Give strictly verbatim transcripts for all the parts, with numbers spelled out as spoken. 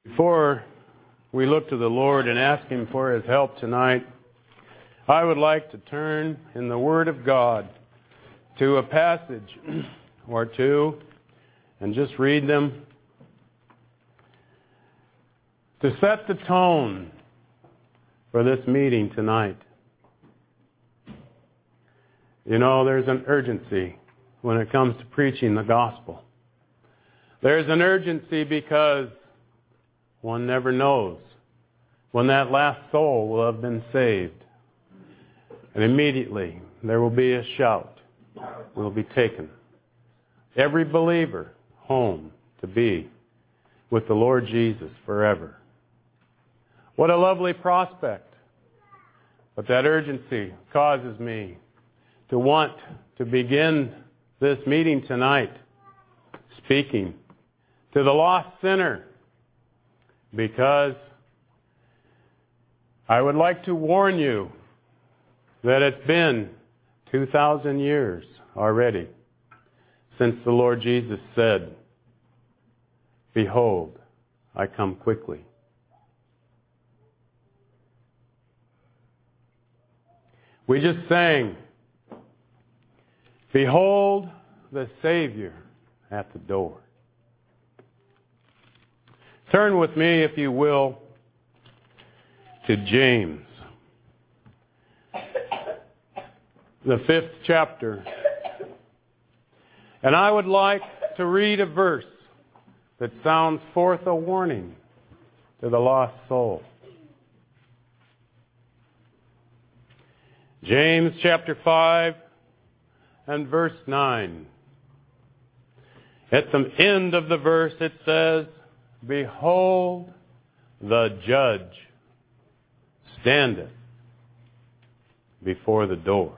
Before we look to the Lord and ask Him for His help tonight, I would like to turn in the Word of God to a passage or two and just read them to set the tone for this meeting tonight. You know, there's an urgency when it comes to preaching the gospel. There's an urgency because one never knows when that last soul will have been saved. And immediately there will be a shout. Will be taken. Every believer home to be with the Lord Jesus forever. What a lovely prospect. But that urgency causes me to want to begin this meeting tonight speaking to the lost sinner, because I would like to warn you that it's been two thousand years already since the Lord Jesus said, "Behold, I come quickly." We just sang, "Behold the Savior at the door." Turn with me, if you will, to James, the fifth chapter. And I would like to read a verse that sounds forth a warning to the lost soul. James chapter five and verse nine. At the end of the verse it says, "Behold, the judge standeth before the door."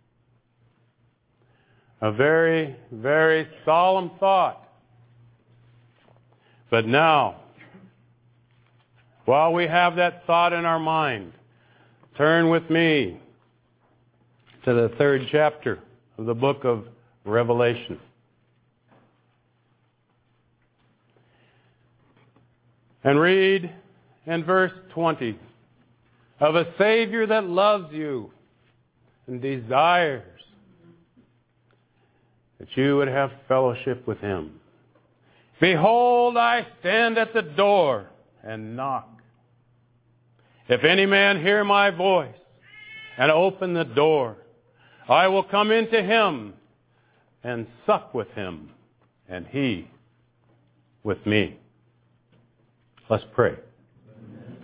A very, very solemn thought. But now, while we have that thought in our mind, turn with me to the third chapter of the book of Revelation. And read in verse twenty of a Savior that loves you and desires that you would have fellowship with Him. "Behold, I stand at the door and knock. If any man hear my voice and open the door, I will come into him and sup with him, and he with me." Let's pray. Amen.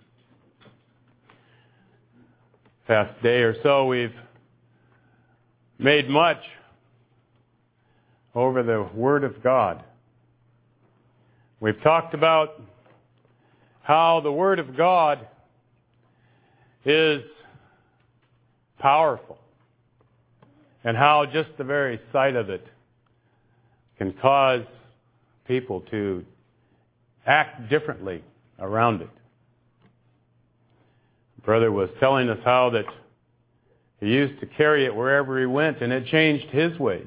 Past day or so, we've made much over the Word of God. We've talked about how the Word of God is powerful, and how just the very sight of it can cause people to act differently around it. Brother was telling us how that he used to carry it wherever he went, and it changed his ways.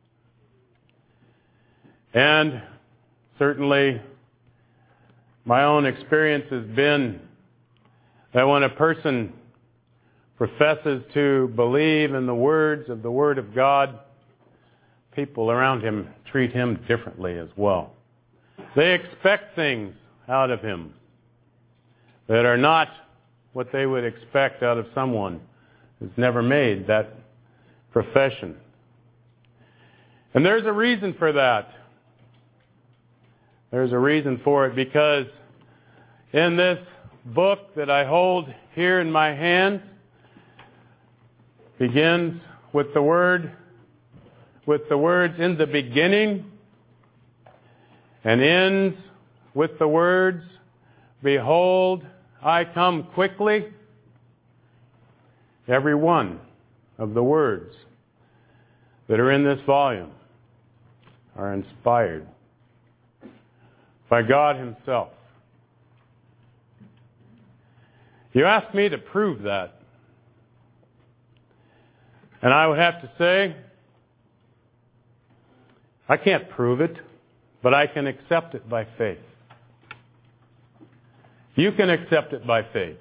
And certainly my own experience has been that when a person professes to believe in the words of the Word of God, people around him treat him differently as well. They expect things out of him that are not what they would expect out of someone who's never made that profession. And there's a reason for that. There's a reason for it, because in this book that I hold here in my hands begins with the word, with the words, "In the beginning," and ends with the words, "Behold, I come quickly." Every one of the words that are in this volume are inspired by God Himself. You ask me to prove that, and I would have to say, I can't prove it, but I can accept it by faith. you can accept it by faith.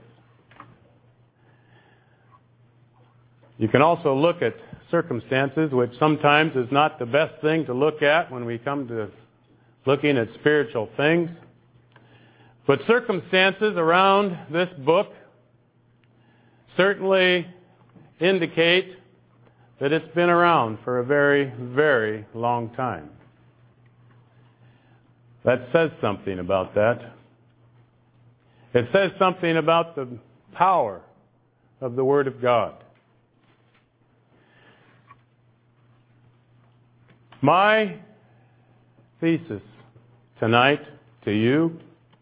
You can also look at circumstances, which sometimes is not the best thing to look at when we come to looking at spiritual things. But circumstances around this book certainly indicate that it's been around for a very, very long time. That says something about that. It says something about the power of the Word of God. My thesis tonight to you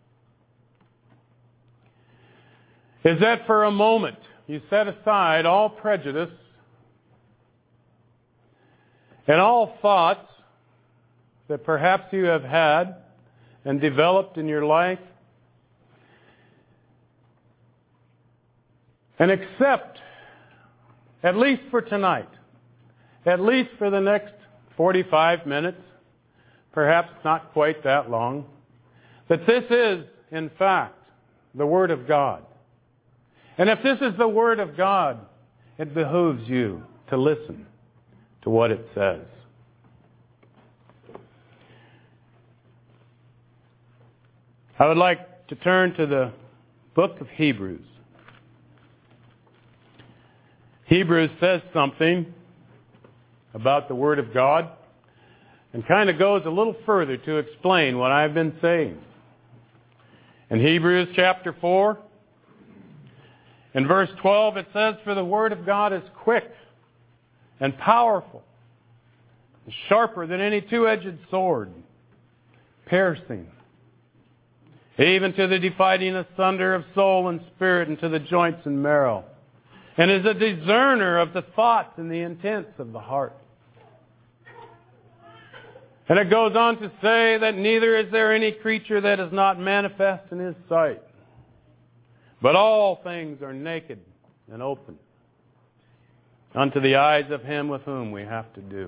is that for a moment you set aside all prejudice and all thoughts that perhaps you have had and developed in your life, and accept, at least for tonight, at least for the next forty-five minutes, perhaps not quite that long, that this is, in fact, the Word of God. And if this is the Word of God, it behooves you to listen to what it says. I would like to turn to the book of Hebrews. Hebrews says something about the Word of God and kind of goes a little further to explain what I've been saying. In Hebrews chapter four, in verse twelve, it says, "For the Word of God is quick and powerful, and sharper than any two-edged sword, piercing, even to the dividing asunder of soul and spirit, and to the joints and marrow, and is a discerner of the thoughts and the intents of the heart." And it goes on to say that neither is there any creature that is not manifest in His sight, but all things are naked and open unto the eyes of Him with whom we have to do.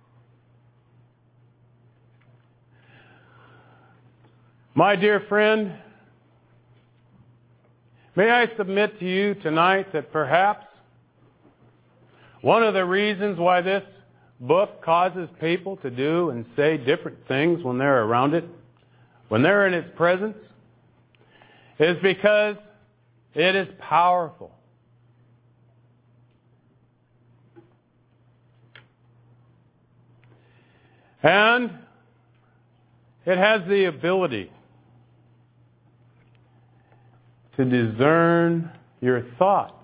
My dear friend, may I submit to you tonight that perhaps one of the reasons why this book causes people to do and say different things when they're around it, when they're in its presence, is because it is powerful. And it has the ability to discern your thoughts.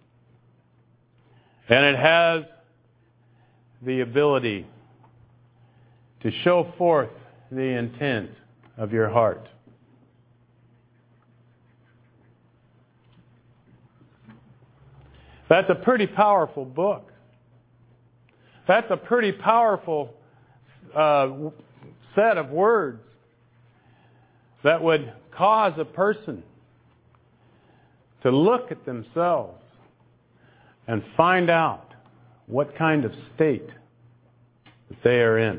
And it has the ability to show forth the intent of your heart. That's a pretty powerful book. That's a pretty powerful uh, set of words that would cause a person to look at themselves and find out what kind of state that they are in.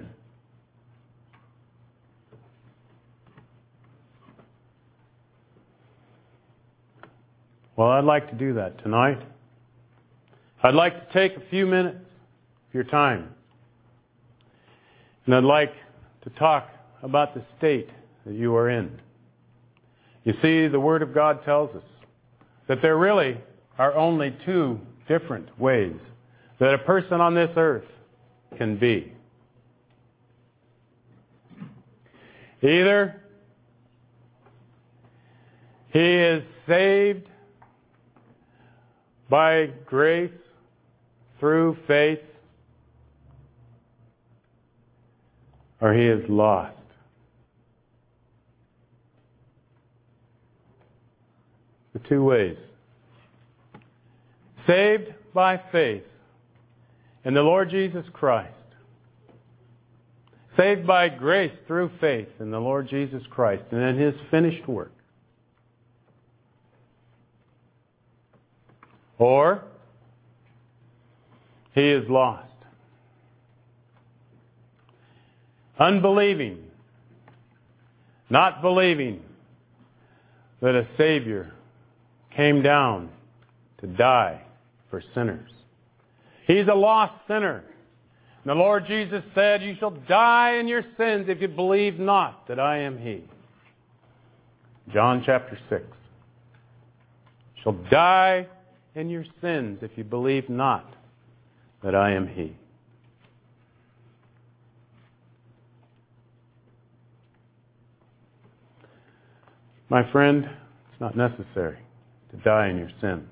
Well, I'd like to do that tonight. I'd like to take a few minutes of your time, and I'd like to talk about the state that you are in. You see, the Word of God tells us that there really are only two different ways that a person on this earth can be. Either he is saved by grace through faith, or he is lost. The two ways. Saved by faith in the Lord Jesus Christ. Saved by grace through faith in the Lord Jesus Christ and in His finished work. Or he is lost. Unbelieving. Not believing that a Savior came down to die for sinners. He's a lost sinner. And the Lord Jesus said, "You shall die in your sins if you believe not that I am He." John chapter six. "You shall die in your sins if you believe not that I am He." My friend, it's not necessary to die in your sins.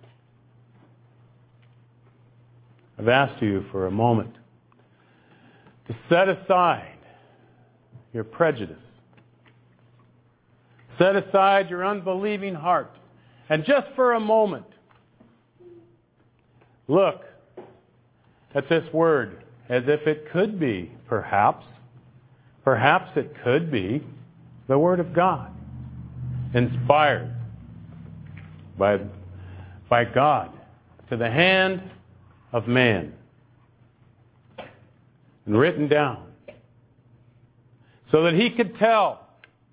I've asked you for a moment to set aside your prejudice. Set aside your unbelieving heart. And just for a moment, look at this word as if it could be, perhaps, perhaps it could be the Word of God, inspired by, by God to the hand of man and written down so that he could tell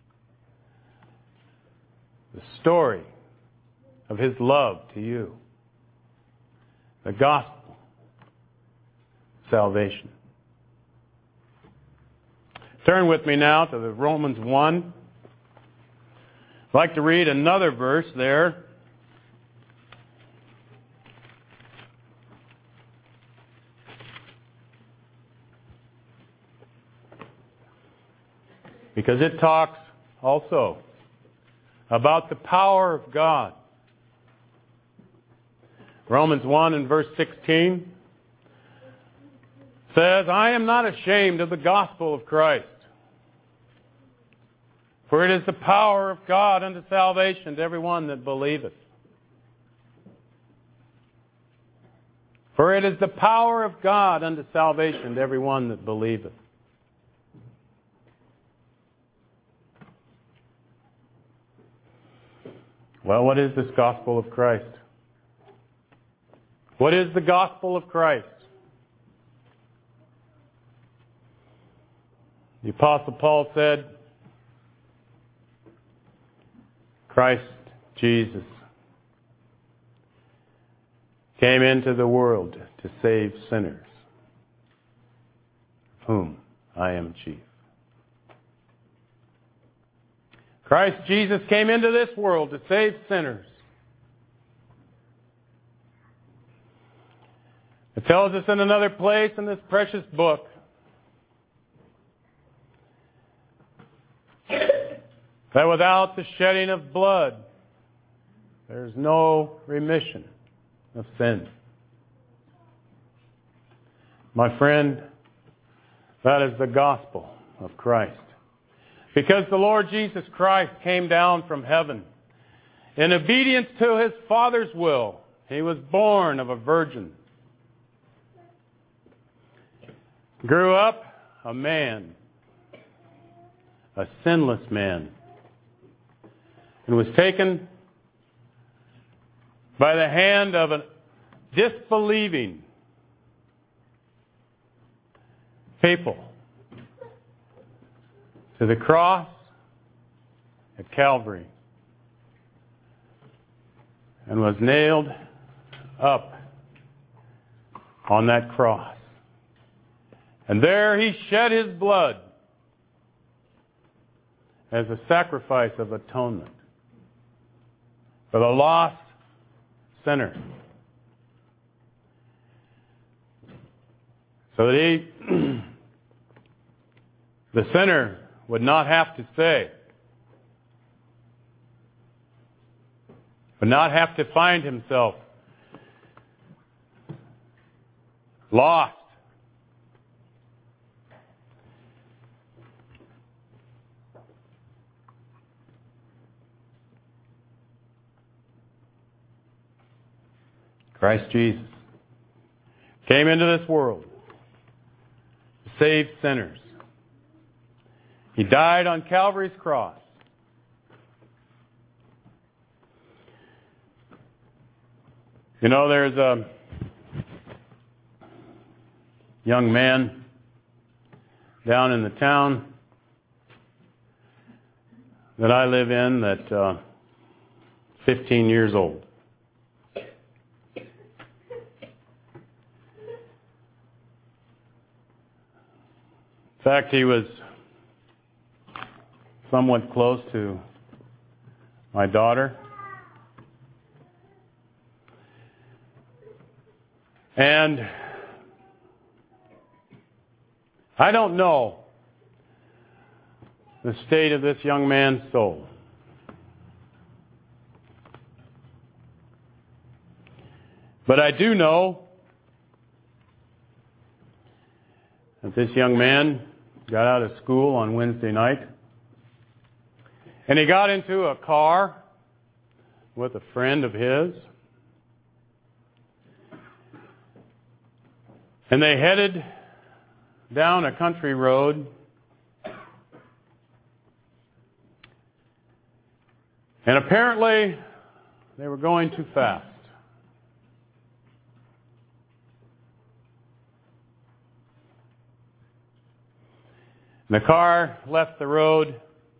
the story of His love to you, the gospel, salvation. Turn with me now to the Romans one. I'd like to read another verse there. Because it talks also about the power of God. Romans one and verse sixteen says, "I am not ashamed of the gospel of Christ, for it is the power of God unto salvation to everyone that believeth." For it is the power of God unto salvation to everyone that believeth. Well, what is this gospel of Christ? What is the gospel of Christ? The Apostle Paul said, Christ Jesus came into the world to save sinners, of whom I am chief. Christ Jesus came into this world to save sinners. It tells us in another place in this precious book that without the shedding of blood, there's no remission of sin. My friend, that is the gospel of Christ. Because the Lord Jesus Christ came down from heaven in obedience to His Father's will. He was born of a virgin. Grew up a man, a sinless man, and was taken by the hand of a disbelieving people to the cross at Calvary and was nailed up on that cross. And there He shed His blood as a sacrifice of atonement for the lost sinner. So that he, the sinner, would not have to say, would not have to find himself lost. Christ Jesus came into this world to save sinners. He died on Calvary's cross. You know, there's a young man down in the town that I live in that uh, fifteen years old. In fact, he was somewhat close to my daughter. And I don't know the state of this young man's soul. But I do know that this young man got out of school on Wednesday night, and he got into a car with a friend of his, and they headed down a country road, and apparently they were going too fast. The car left the road,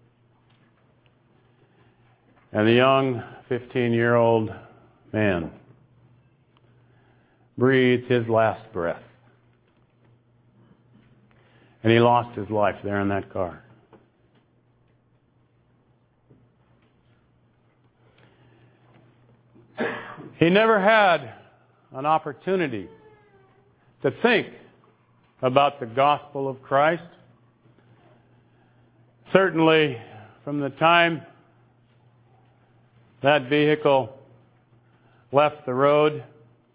and the young fifteen-year-old man breathed his last breath. And he lost his life there in that car. He never had an opportunity to think about the gospel of Christ. Certainly, from the time that vehicle left the road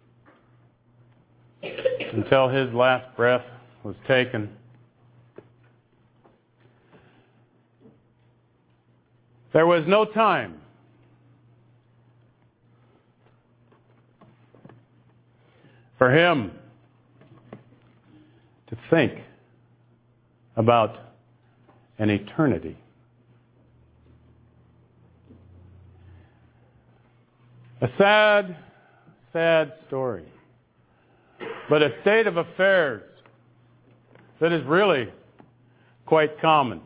until his last breath was taken, there was no time for him to think about an eternity. A sad, sad story, but a state of affairs that is really quite common.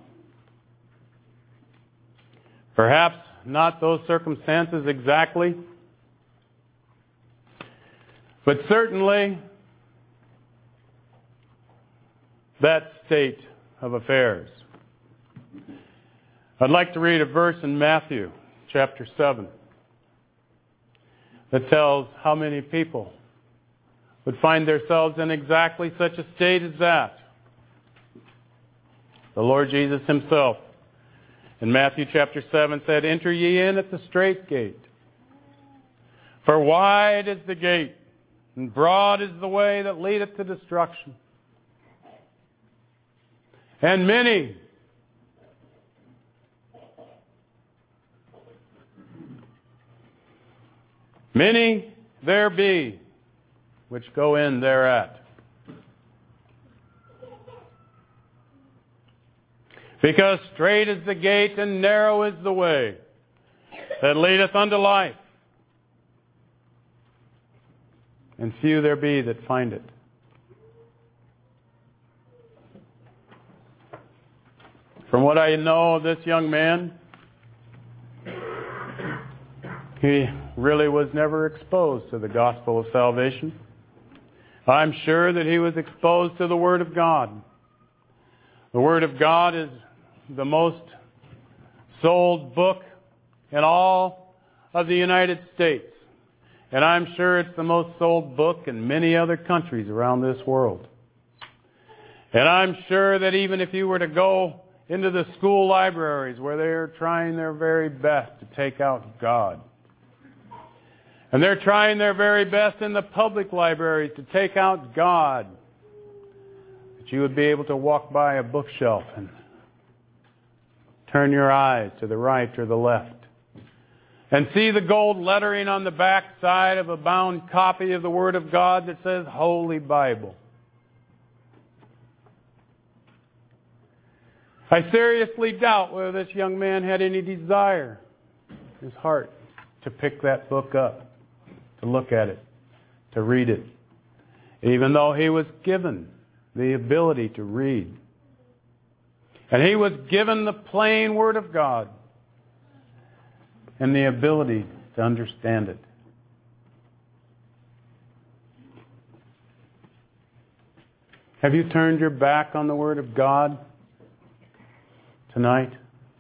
Perhaps not those circumstances exactly, but certainly that state of affairs. I'd like to read a verse in Matthew chapter seven that tells how many people would find themselves in exactly such a state as that. The Lord Jesus himself in Matthew chapter seven said, "Enter ye in at the strait gate. For wide is the gate, and broad is the way that leadeth to destruction. And many Many there be which go in thereat. Because strait is the gate and narrow is the way that leadeth unto life, and few there be that find it." From what I know of this young man, he really was never exposed to the gospel of salvation. I'm sure that he was exposed to the Word of God. The Word of God is the most sold book in all of the United States. And I'm sure it's the most sold book in many other countries around this world. And I'm sure that even if you were to go into the school libraries where they're trying their very best to take out God, and they're trying their very best in the public libraries to take out God, that you would be able to walk by a bookshelf and turn your eyes to the right or the left and see the gold lettering on the back side of a bound copy of the Word of God that says Holy Bible. I seriously doubt whether this young man had any desire in his heart to pick that book up, to look at it, to read it, even though he was given the ability to read. And he was given the plain Word of God and the ability to understand it. Have you turned your back on the Word of God tonight?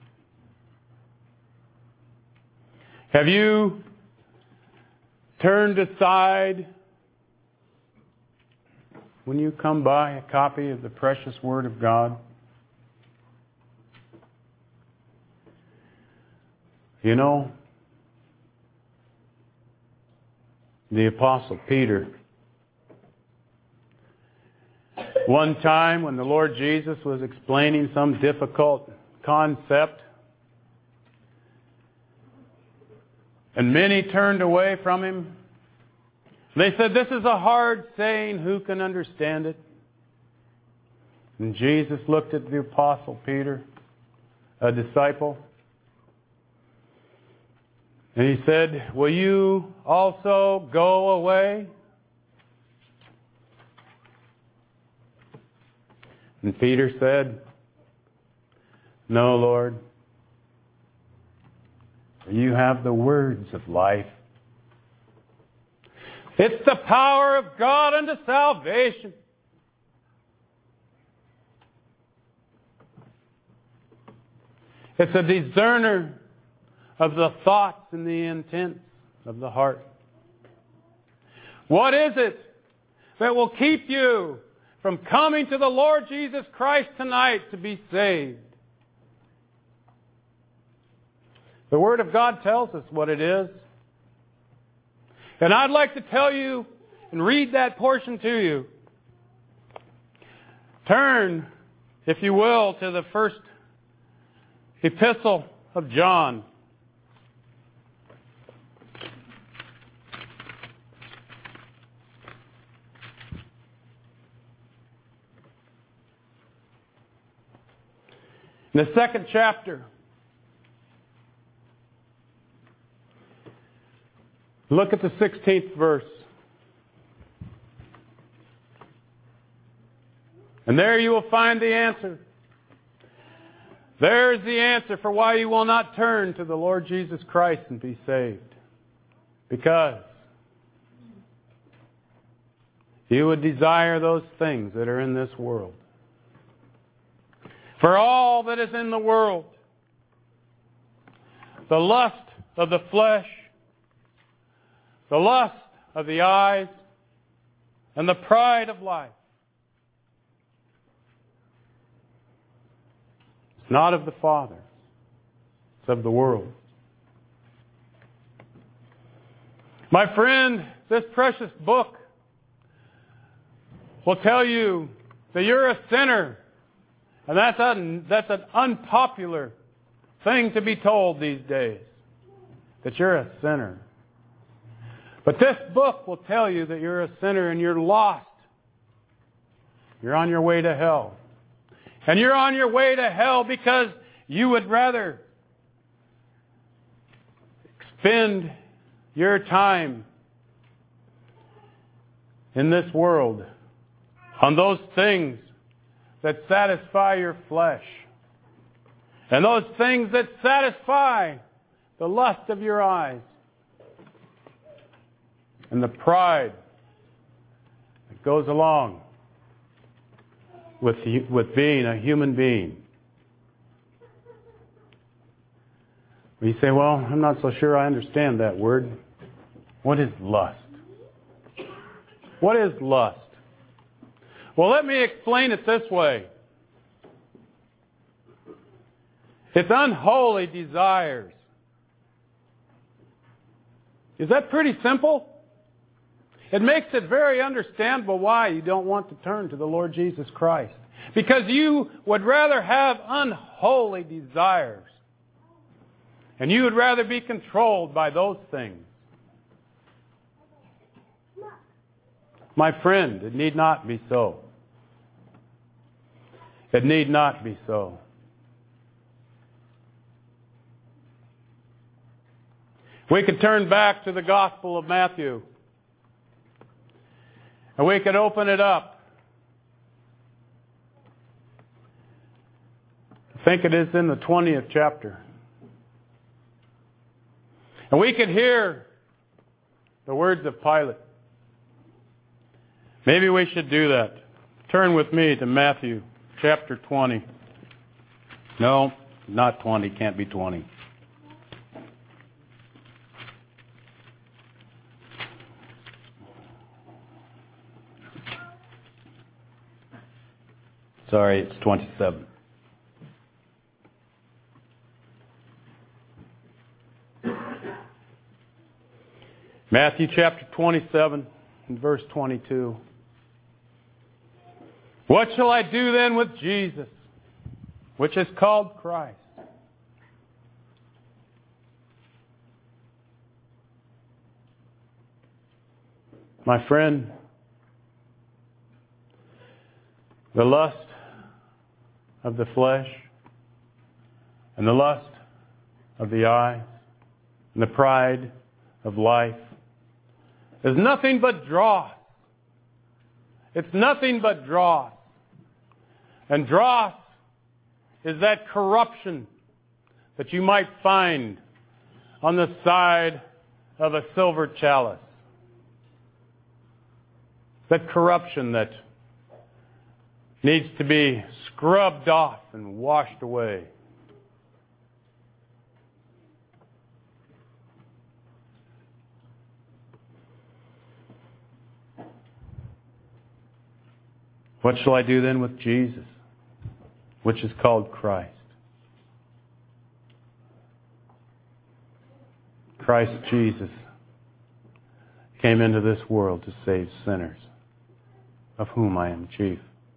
Have you turned aside when you come by a copy of the precious Word of God? You know, the Apostle Peter, one time when the Lord Jesus was explaining some difficult concept, and many turned away from him, they said, "This is a hard saying, who can understand it?" And Jesus looked at the Apostle Peter, a disciple, and He said, "Will you also go away?" And Peter said, "No, Lord. You have the words of life. It's the power of God unto salvation." It's a discerner of the thoughts and the intents of the heart. What is it that will keep you from coming to the Lord Jesus Christ tonight to be saved? The Word of God tells us what it is. And I'd like to tell you and read that portion to you. Turn, if you will, to the first epistle of John. In the second chapter, look at the sixteenth verse. And there you will find the answer. There's the answer for why you will not turn to the Lord Jesus Christ and be saved. Because you would desire those things that are in this world. For all that is in the world, the lust of the flesh, the lust of the eyes, and the pride of life, it's not of the Father, it's of the world. My friend, this precious book will tell you that you're a sinner. And that's, a, that's an unpopular thing to be told these days, that you're a sinner. But this book will tell you that you're a sinner and you're lost. You're on your way to hell. And you're on your way to hell because you would rather spend your time in this world on those things that satisfy your flesh. And those things that satisfy the lust of your eyes. And the pride that goes along with, with being a human being. You say, well, I'm not so sure I understand that word. What is lust? What is lust? Well, let me explain it this way. It's unholy desires. Is that pretty simple? It makes it very understandable why you don't want to turn to the Lord Jesus Christ. Because you would rather have unholy desires. And you would rather be controlled by those things. My friend, it need not be so. It need not be so. We could turn back to the Gospel of Matthew. And we could open it up. I think it is in the twentieth chapter. And we could hear the words of Pilate. Maybe we should do that. Turn with me to Matthew chapter twenty. No, not twenty. Can't be twenty. Sorry, it's twenty-seven. Matthew chapter twenty-seven and verse twenty-two. What shall I do then with Jesus, which is called Christ? My friend, the lust of the flesh and the lust of the eyes and the pride of life is nothing but dross. It's nothing but dross. And dross is that corruption that you might find on the side of a silver chalice. That corruption that needs to be scrubbed off and washed away. What shall I do then with Jesus, which is called Christ? Christ Jesus came into this world to save sinners, of whom I am chief.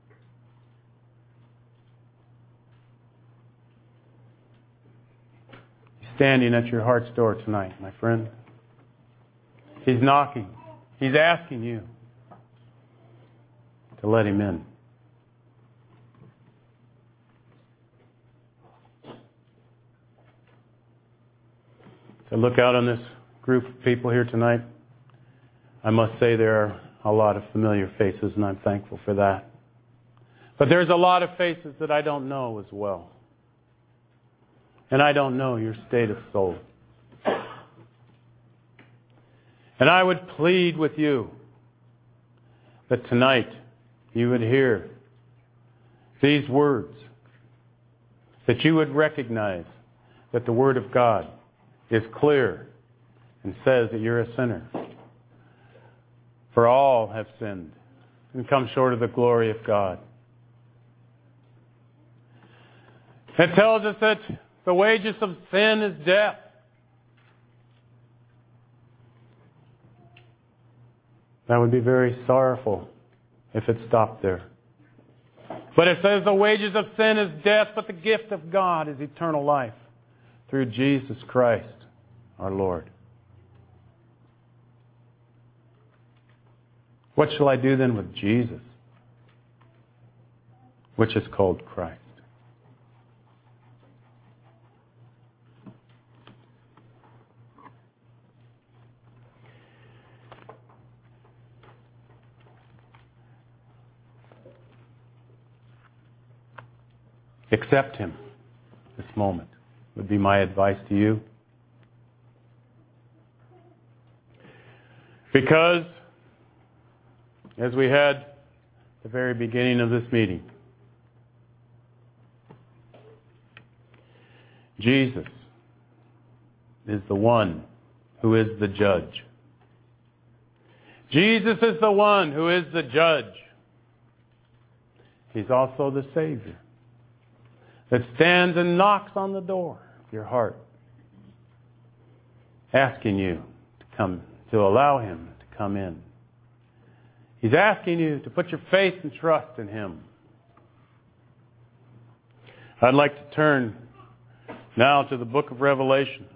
He's standing at your heart's door tonight, my friend. He's knocking. He's asking you to let Him in. To look out on this group of people here tonight, I must say there are a lot of familiar faces, and I'm thankful for that. But there's a lot of faces that I don't know as well. And I don't know your state of soul. And I would plead with you that tonight you would hear these words, that you would recognize that the Word of God is clear and says that you're a sinner. For all have sinned and come short of the glory of God. It tells us that the wages of sin is death. That would be very sorrowful if it stopped there. But it says the wages of sin is death, but the gift of God is eternal life through Jesus Christ, our Lord. What shall I do then with Jesus, which is called Christ? Accept Him this moment would be my advice to you. Because, as we had at the very beginning of this meeting, Jesus is the one who is the judge. Jesus is the one who is the judge. He's also the Savior that stands and knocks on the door of your heart, asking you to come, to allow Him to come in. He's asking you to put your faith and trust in Him. I'd like to turn now to the book of Revelation.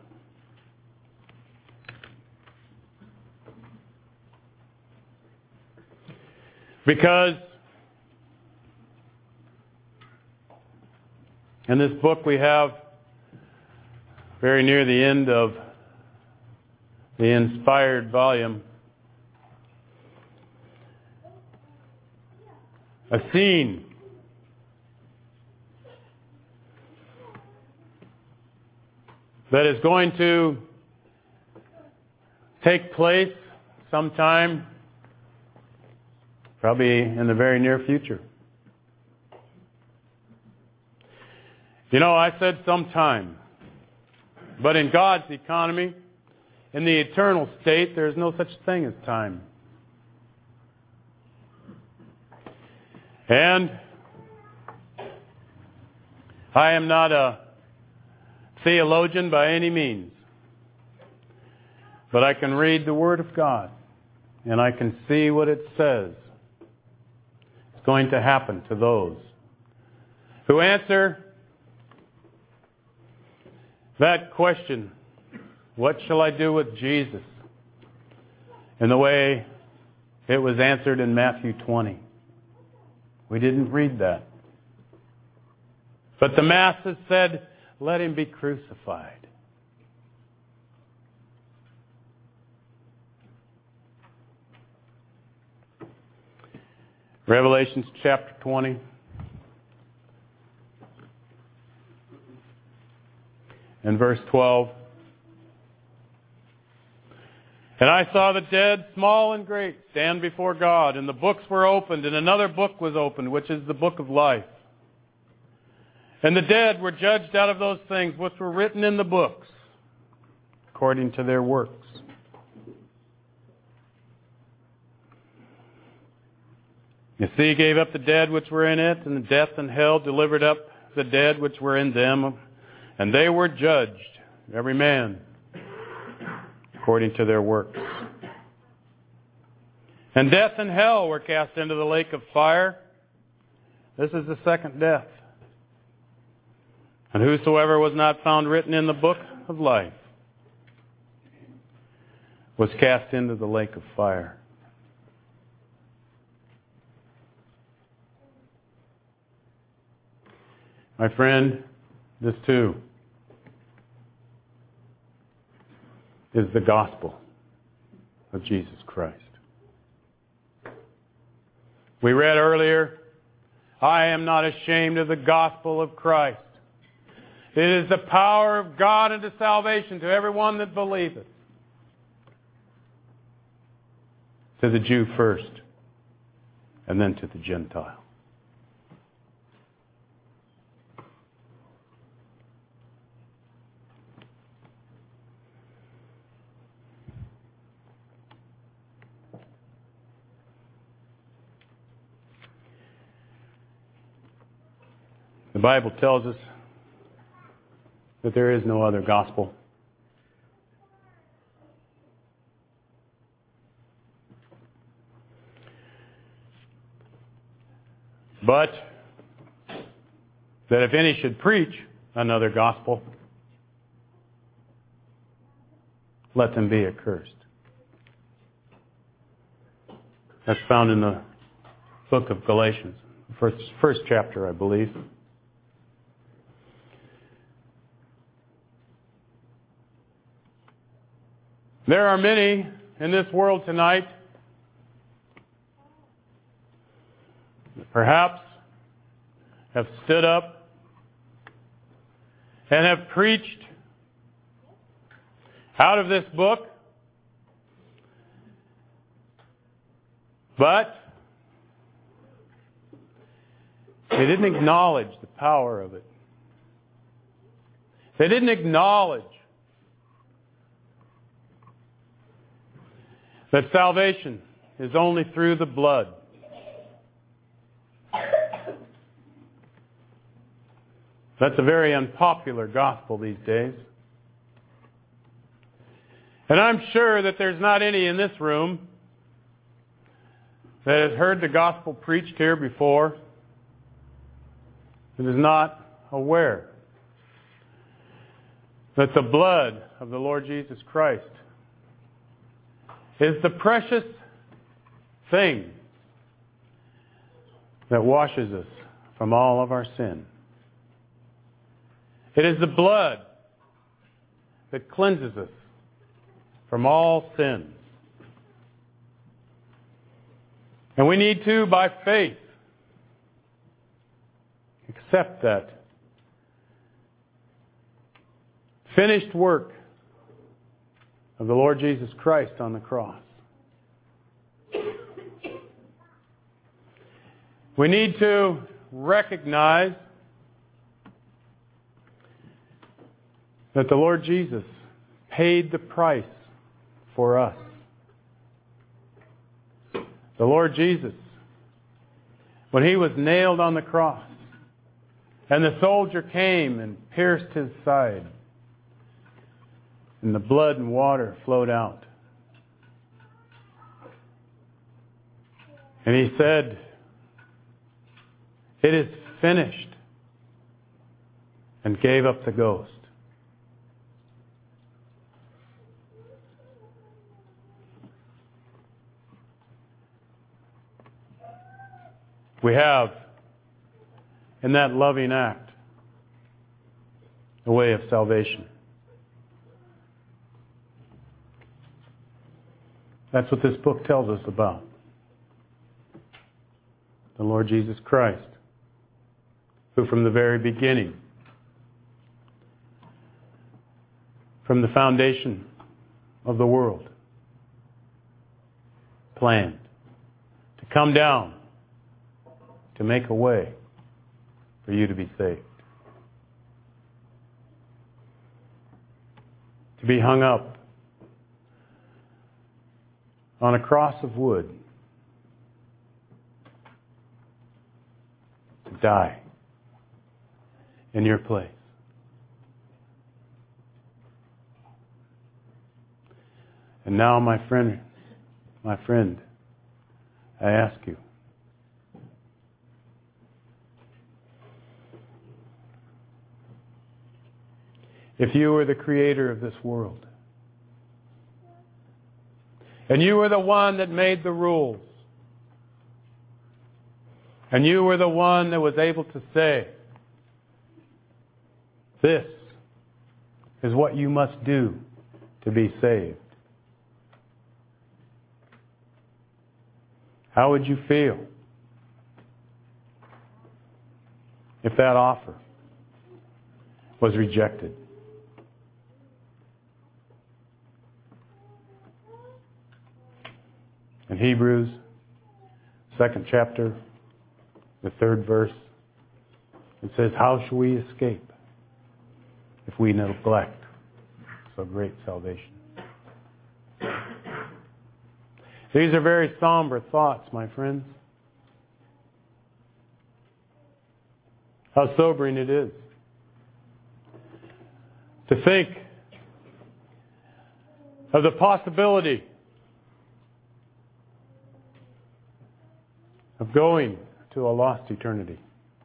Because in this book we have, very near the end of the inspired volume, a scene that is going to take place sometime, probably in the very near future. You know, I said sometime, but in God's economy, in the eternal state, there is no such thing as time. And I am not a theologian by any means, but I can read the Word of God, and I can see what it says is going to happen to those who answer that question, what shall I do with Jesus? In the way it was answered in Matthew twenty. We didn't read that. But the masses said, let him be crucified. Revelation chapter twenty. And verse twelve. And I saw the dead, small and great, stand before God, and the books were opened, and another book was opened, which is the book of life. And the dead were judged out of those things which were written in the books, according to their works. The sea gave up the dead which were in it, and death and hell delivered up the dead which were in them, and they were judged, every man, according to their works. And death and hell were cast into the lake of fire. This is the second death. And whosoever was not found written in the book of life was cast into the lake of fire. My friend, this too is the gospel of Jesus Christ. We read earlier, I am not ashamed of the gospel of Christ. It is the power of God unto salvation to everyone that believeth. To the Jew first, and then to the Gentile. The Bible tells us that there is no other gospel. But that if any should preach another gospel, let them be accursed. That's found in the book of Galatians, first, first chapter, I believe. There are many in this world tonight that perhaps have stood up and have preached out of this book, but they didn't acknowledge the power of it. They didn't acknowledge that salvation is only through the blood. That's a very unpopular gospel these days. And I'm sure that there's not any in this room that has heard the gospel preached here before that is not aware that the blood of the Lord Jesus Christ is the precious thing that washes us from all of our sin. It is the blood that cleanses us from all sins. And we need to, by faith, accept that finished work of the Lord Jesus Christ on the cross. We need to recognize that the Lord Jesus paid the price for us. The Lord Jesus, when He was nailed on the cross, and the soldier came and pierced His side, and the blood and water flowed out. And He said, "It is finished," and gave up the ghost. We have, in that loving act, a way of salvation. That's what this book tells us about. The Lord Jesus Christ, who from the very beginning, from the foundation of the world, planned to come down to make a way for you to be saved. To be hung up on a cross of wood. To die in your place. And now, my friend, my friend, I ask you, if you were the creator of this world, and you were the one that made the rules, and you were the one that was able to say, this is what you must do to be saved, how would you feel if that offer was rejected? In Hebrews, second chapter, the third verse, it says, "How shall we escape if we neglect so great salvation?" These are very somber thoughts, my friends. How sobering it is to think of the possibility of going to a lost eternity.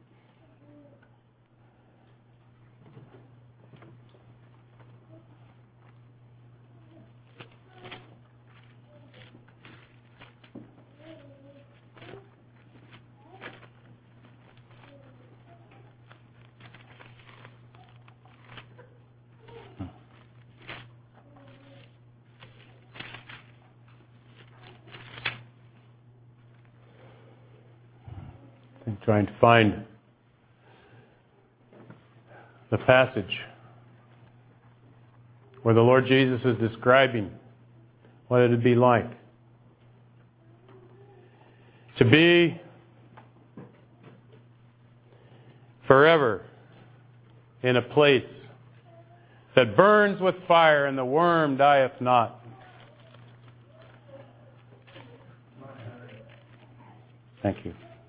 I'm trying to find the passage where the Lord Jesus is describing what it would be like to be forever in a place that burns with fire and the worm dieth not. Thank you.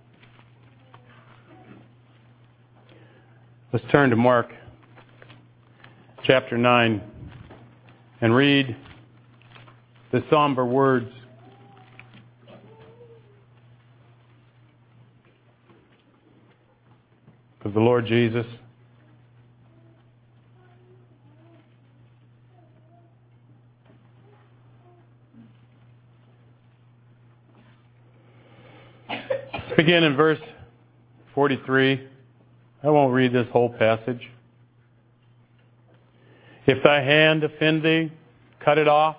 Let's turn to Mark chapter nine and read the somber words of the Lord Jesus. Let's begin in verse forty-three. I won't read this whole passage. If thy hand offend thee, cut it off.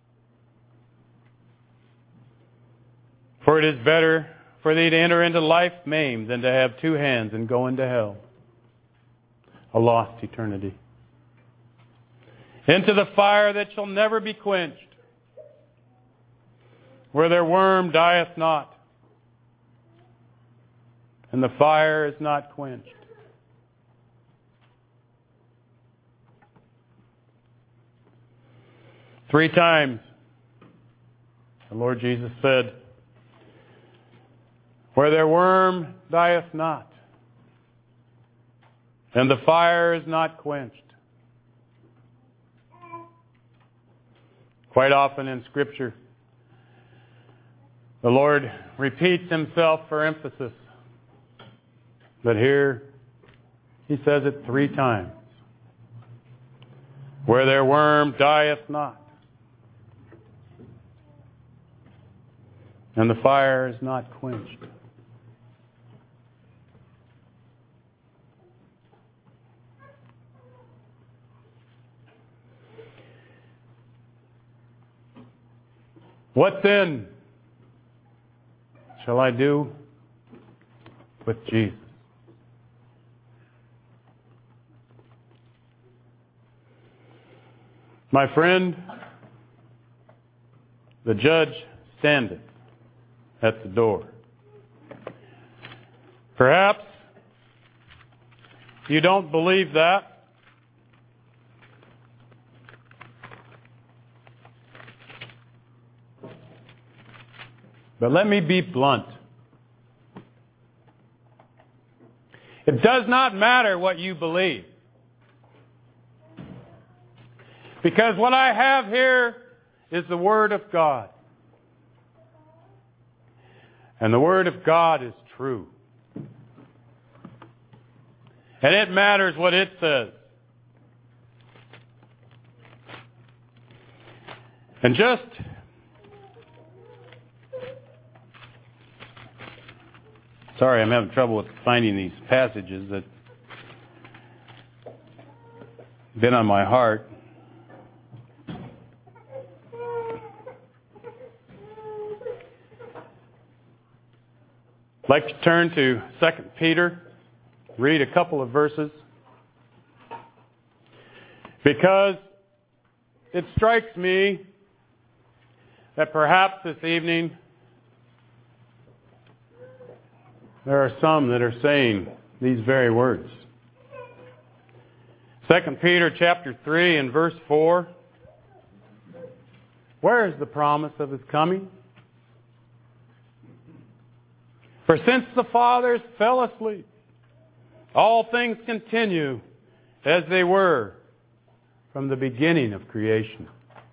For it is better for thee to enter into life maimed than to have two hands and go into hell, a lost eternity. into the fire that shall never be quenched, where their worm dieth not, and the fire is not quenched. Three times the Lord Jesus said, where their worm dieth not, and the fire is not quenched. Quite often in Scripture, the Lord repeats Himself for emphasis. But here, He says it three times. Where their worm dieth not, and the fire is not quenched. What then shall I do with Jesus? My friend, the judge standeth at the door. Perhaps you don't believe that. But let me be blunt. It does not matter what you believe. Because what I have here is the Word of God. And the Word of God is true. And it matters what it says. And just Sorry, I'm having trouble with finding these passages that have been on my heart. I'd like to turn to Second Peter, read a couple of verses, because it strikes me that perhaps this evening there are some that are saying these very words. Second Peter chapter three and verse four. Where is the promise of His coming? For since the fathers fell asleep, all things continue as they were from the beginning of creation.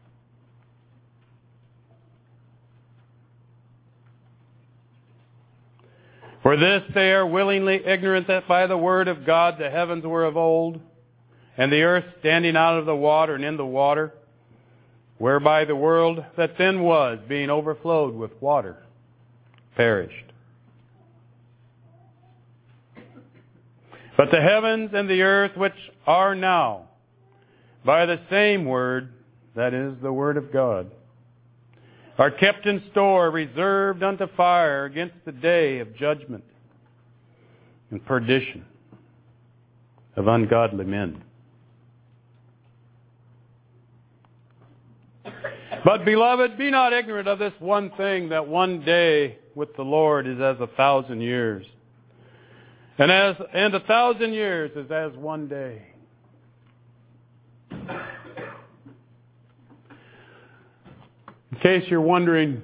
For this they are willingly ignorant that by the word of God the heavens were of old, and the earth standing out of the water and in the water, whereby the world that then was, being overflowed with water, perished. But the heavens and the earth which are now, by the same word, that is the word of God, are kept in store, reserved unto fire against the day of judgment and perdition of ungodly men. But, beloved, be not ignorant of this one thing, that one day with the Lord is as a thousand years, and as and a thousand years is as one day. In case you're wondering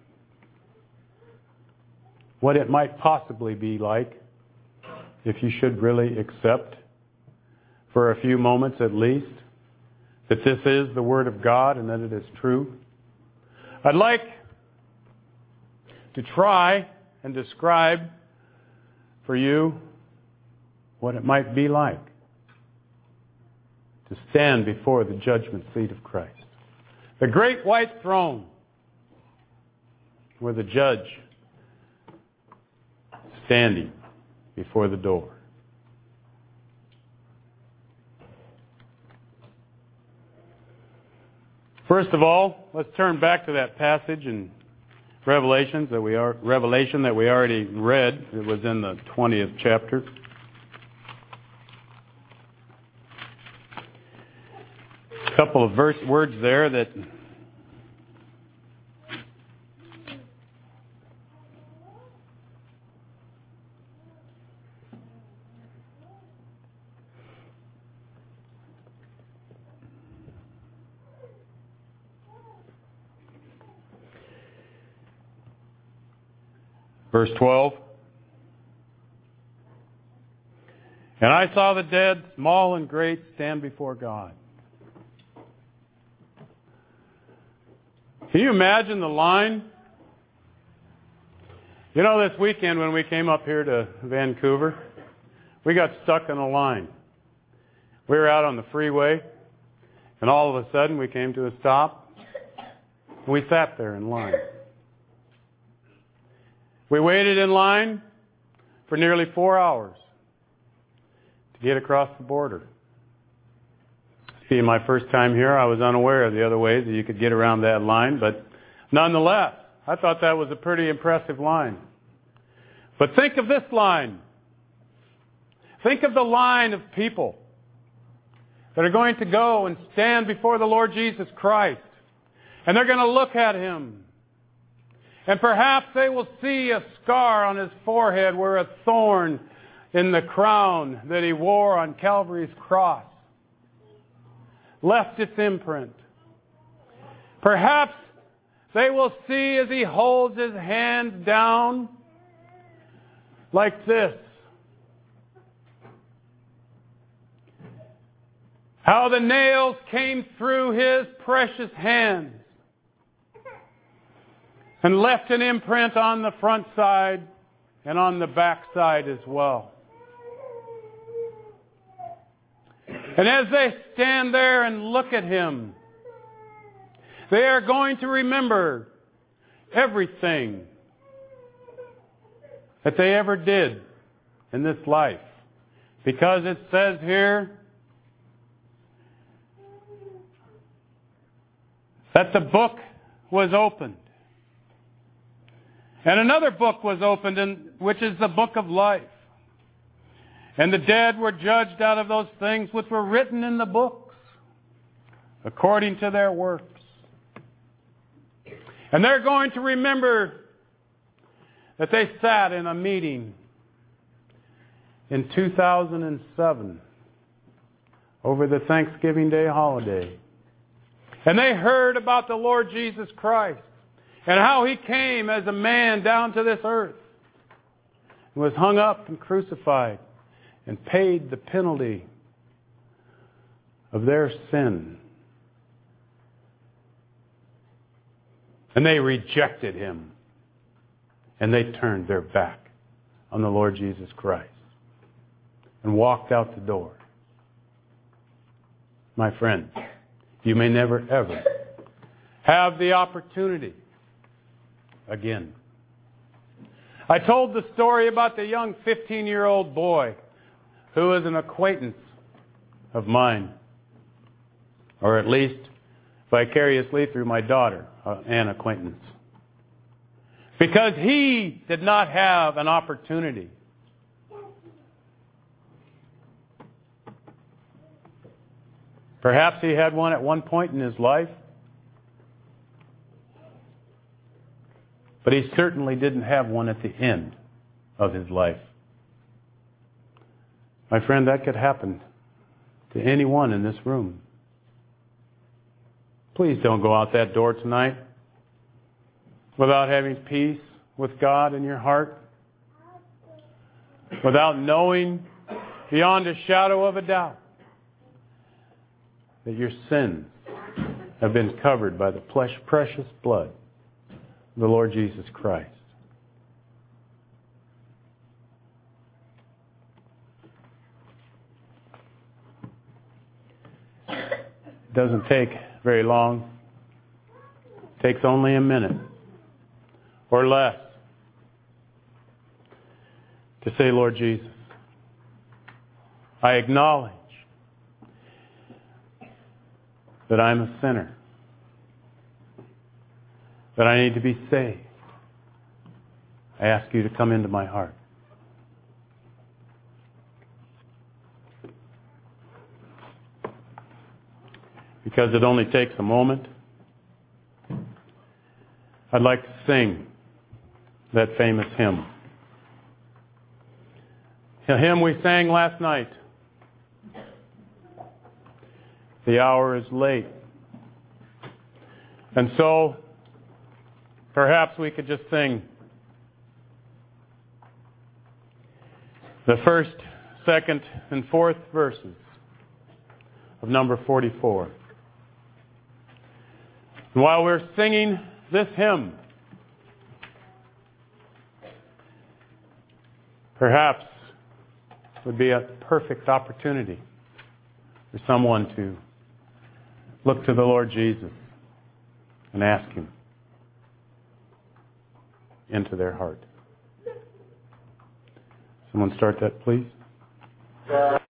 what it might possibly be like if you should really accept, for a few moments at least, that this is the Word of God and that it is true, I'd like to try and describe for you what it might be like to stand before the judgment seat of Christ. The great white throne where the judge standing before the door. First of all, let's turn back to that passage in Revelations that we are Revelation that we already read. It was in the twentieth chapter. A couple couple of verse words there that verse twelve. And I saw the dead, small and great, stand before God. Can you imagine the line? You know, this weekend when we came up here to Vancouver, we got stuck in a line. We were out on the freeway, and all of a sudden we came to a stop. We sat there in line. We waited in line for nearly four hours to get across the border. Being my first time here, I was unaware of the other ways that you could get around that line, but nonetheless, I thought that was a pretty impressive line. But think of this line. Think of the line of people that are going to go and stand before the Lord Jesus Christ, and they're going to look at Him. And perhaps they will see a scar on His forehead where a thorn in the crown that He wore on Calvary's cross left its imprint. Perhaps they will see as He holds His hand down like this, how the nails came through His precious hands and left an imprint on the front side and on the back side as well. And as they stand there and look at Him, they are going to remember everything that they ever did in this life. Because it says here that the book was opened. And another book was opened, in, which is the book of life. And the dead were judged out of those things which were written in the books, according to their works. And they're going to remember that they sat in a meeting in two thousand seven over the Thanksgiving Day holiday. And they heard about the Lord Jesus Christ and how He came as a man down to this earth and was hung up and crucified and paid the penalty of their sin. And they rejected Him. And they turned their back on the Lord Jesus Christ and walked out the door. My friend, you may never ever have the opportunity again. I told the story about the young fifteen-year-old boy who was an acquaintance of mine, or at least vicariously through my daughter, uh, an acquaintance. Because he did not have an opportunity perhaps he had one at one point in his life, but he certainly didn't have one at the end of his life. My friend, that could happen to anyone in this room. Please don't go out that door tonight without having peace with God in your heart, without knowing beyond a shadow of a doubt that your sins have been covered by the precious blood of the Lord Jesus Christ. It doesn't take very long. It takes only a minute or less to say, Lord Jesus, I acknowledge that I'm a sinner, that I need to be saved. I ask you to come into my heart. because it only takes a moment, I'd like to sing that famous hymn. A hymn we sang last night. The hour is late. And so, perhaps we could just sing the first, second, and fourth verses of number forty-four. And while we're singing this hymn, perhaps it would be a perfect opportunity for someone to look to the Lord Jesus and ask Him into their heart. Someone start that, please.